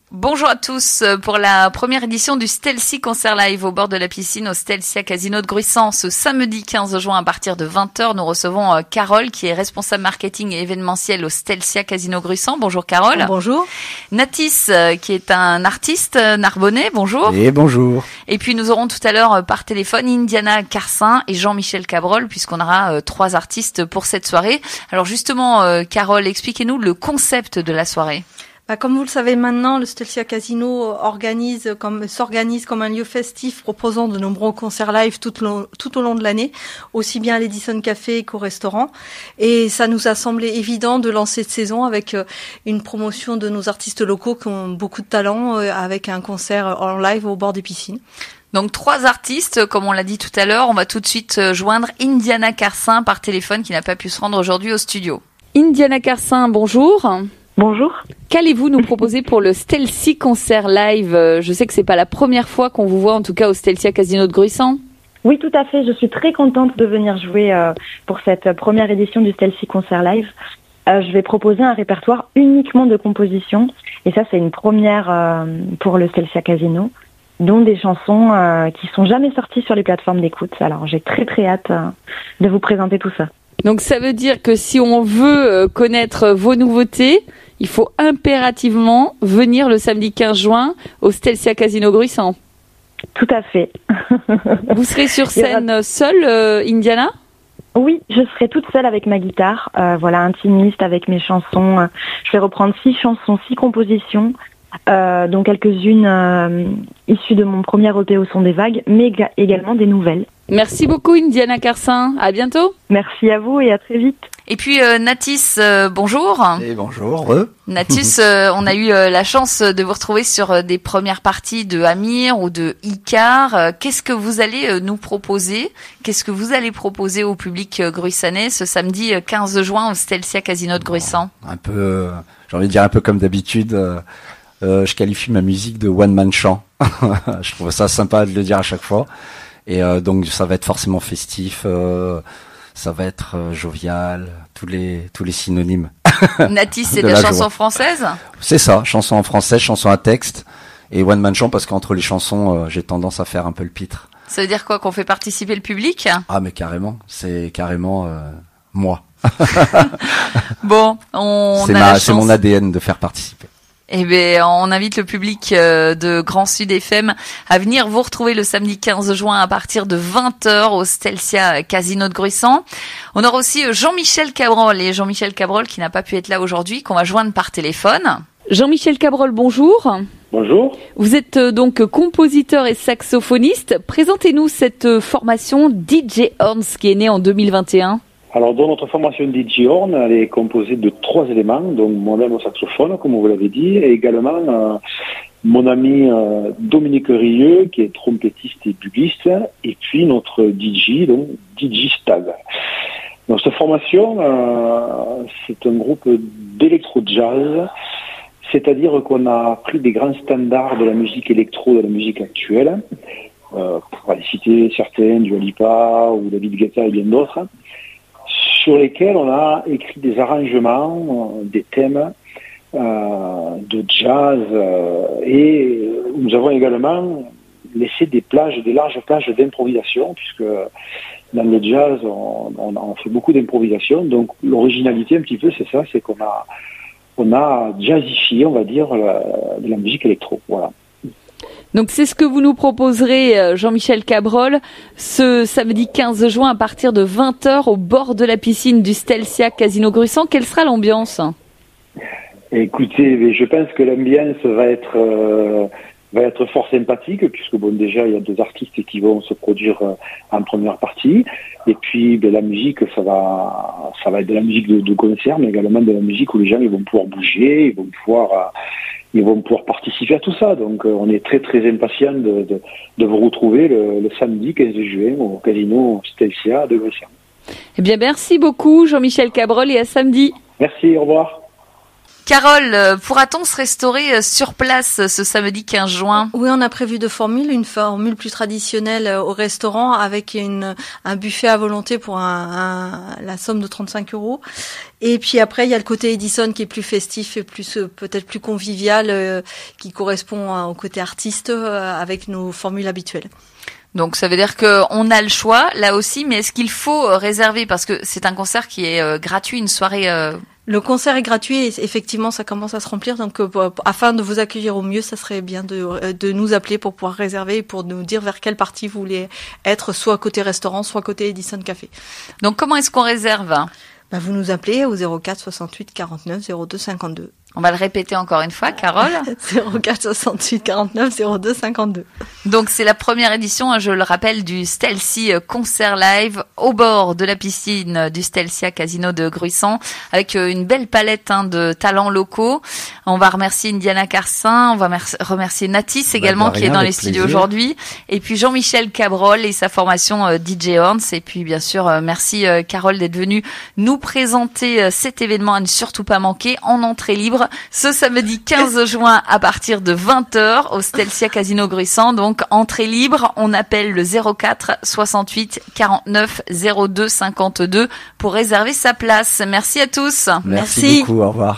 Bonjour à tous pour la première édition du Stelsi Concert Live au bord de la piscine au Stelsia Casino de Gruissant. Ce samedi 15 juin à partir de 20h, nous recevons Carole qui est responsable marketing et événementiel au Stelsia Casino Gruissant. Bonjour Carole. Bonjour. Natis qui est un artiste narbonnais. Bonjour. Et bonjour. Et puis nous aurons tout à l'heure par téléphone Indiana Carsin et Jean-Michel Cabrol puisqu'on aura 3 artistes pour cette soirée. Alors justement Carole, expliquez-nous le concept de la soirée. Comme vous le savez maintenant, le Stelsia Casino s'organise comme un lieu festif proposant de nombreux concerts live tout au long de l'année, aussi bien à l'Edison Café qu'au restaurant. Et ça nous a semblé évident de lancer cette saison avec une promotion de nos artistes locaux qui ont beaucoup de talent, avec un concert en live au bord des piscines. Donc 3 artistes, comme on l'a dit tout à l'heure. On va tout de suite joindre Indiana Carsin par téléphone qui n'a pas pu se rendre aujourd'hui au studio. Indiana Carsin, bonjour. Bonjour. Qu'allez-vous nous proposer pour le Stelsi Concert Live ? Je sais que c'est pas la première fois qu'on vous voit, en tout cas au Stelsia Casino de Gruissant. Oui, tout à fait. Je suis très contente de venir jouer pour cette première édition du Stelsi Concert Live. Je vais proposer un répertoire uniquement de compositions. Et ça, c'est une première pour le Stelsia Casino, dont des chansons qui sont jamais sorties sur les plateformes d'écoute. Alors, j'ai très très hâte de vous présenter tout ça. Donc ça veut dire que si on veut connaître vos nouveautés, il faut impérativement venir le samedi 15 juin au Stelsia Casino Gruissant. Tout à fait. Vous serez sur scène seule, Indiana ? Oui, je serai toute seule avec ma guitare, intimiste avec mes chansons. Je vais reprendre 6 chansons, 6 compositions, dont quelques-unes issues de mon premier EP au son des vagues, mais également des nouvelles. Merci beaucoup Indiana Carsin, à bientôt. Merci à vous et à très vite. Et puis Natis, bonjour. Et bonjour. Natis, on a eu la chance de vous retrouver sur des premières parties de Amir ou de Icar. Qu'est-ce que vous allez nous proposer ? Qu'est-ce que vous allez proposer au public gruissanais ce samedi 15 juin au Stelsia Casino de Gruissant ? Un peu, j'ai envie de dire un peu comme d'habitude, je qualifie ma musique de one-man chant. Je trouve ça sympa de le dire à chaque fois. Et donc ça va être forcément festif, ça va être jovial, tous les synonymes. Natis, c'est de la chanson française ? C'est ça, chanson en français, chanson à texte et one man chant parce qu'entre les chansons, j'ai tendance à faire un peu le pitre. Ça veut dire quoi, qu'on fait participer le public ? Ah mais carrément, c'est carrément moi. Bon, c'est mon ADN de faire participer. Eh bien, on invite le public de Grand Sud FM à venir vous retrouver le samedi 15 juin à partir de 20h au Stelsia Casino de Gruissant. On aura aussi Jean-Michel Cabrol et Jean-Michel Cabrol qui n'a pas pu être là aujourd'hui, qu'on va joindre par téléphone. Jean-Michel Cabrol, bonjour. Bonjour. Vous êtes donc compositeur et saxophoniste. Présentez-nous cette formation DJ Horns qui est née en 2021. Alors, dans notre formation DJ Horn, elle est composée de 3 éléments, donc moi-même au saxophone, comme vous l'avez dit, et également mon ami Dominique Rieux, qui est trompettiste et bugliste, et puis notre DJ, donc DJ Stag. Donc, cette formation, c'est un groupe d'électro-jazz, c'est-à-dire qu'on a pris des grands standards de la musique électro, de la musique actuelle, pour aller citer certains, Dua Lipa ou David Guetta et bien d'autres, sur lesquels on a écrit des arrangements, des thèmes de jazz et nous avons également laissé des larges plages d'improvisation puisque dans le jazz on fait beaucoup d'improvisation. Donc l'originalité un petit peu c'est ça, c'est qu'on a jazzifié, on va dire, de la musique électro. Voilà. Donc c'est ce que vous nous proposerez, Jean-Michel Cabrol, ce samedi 15 juin à partir de 20h au bord de la piscine du Stelsia Casino Gruissant. Quelle sera l'ambiance ? Écoutez, je pense que l'ambiance va être fort sympathique puisque déjà il y a 2 artistes qui vont se produire en première partie et puis la musique ça va être de la musique de concert mais également de la musique où les gens ils vont pouvoir bouger, ils vont pouvoir participer à tout ça. Donc on est très très impatients de vous retrouver le samedi 15 juin au Casino Stelsia de Gruissant. Eh bien merci beaucoup Jean-Michel Cabrol et à samedi. Merci, au revoir. Carole, pourra-t-on se restaurer sur place ce samedi 15 juin? Oui, on a prévu deux formules. Une formule plus traditionnelle au restaurant avec un buffet à volonté pour la somme de 35 €. Et puis après, il y a le côté Edison qui est plus festif et peut-être plus convivial, qui correspond au côté artiste avec nos formules habituelles. Donc ça veut dire qu'on a le choix là aussi, mais est-ce qu'il faut réserver parce que c'est un concert qui est gratuit, une soirée Le concert est gratuit et effectivement ça commence à se remplir, donc afin de vous accueillir au mieux, ça serait bien de nous appeler pour pouvoir réserver et pour nous dire vers quelle partie vous voulez être, soit côté restaurant, soit côté Edison Café. Donc comment est-ce qu'on réserve? Vous nous appelez au 04 68 49 02 52. On va le répéter encore une fois, Carole. 04 68 49 02 52. Donc c'est la première édition, je le rappelle, du Stelcy Concert Live au bord de la piscine du Stelcia Casino de Gruissan, avec une belle palette de talents locaux. On va remercier Indiana Carcin, on va remercier Natis également qui est dans les studios aujourd'hui, et puis Jean-Michel Cabrol et sa formation DJ Horns. Et puis bien sûr merci Carole d'être venue nous présenter cet événement à ne surtout pas manquer en entrée libre ce samedi 15 juin à partir de 20h au Stelcia Casino Gruissan. Donc entrée libre, on appelle le 04 68 49 02 52 pour réserver sa place. Merci à tous. Merci beaucoup, au revoir.